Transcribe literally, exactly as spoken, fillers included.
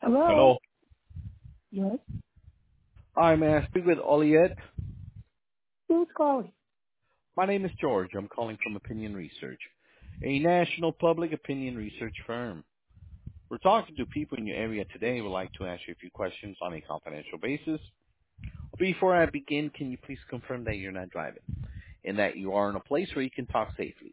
Hello. Hello. Yes. Hi, may I speak with Oliet? Who's calling? My name is George. I'm calling from Opinion Research, a national public opinion research firm. We're talking to people in your area today. We'd like to ask you a few questions on a confidential basis. Before I begin, can you please confirm that you're not driving and that you are in a place where you can talk safely?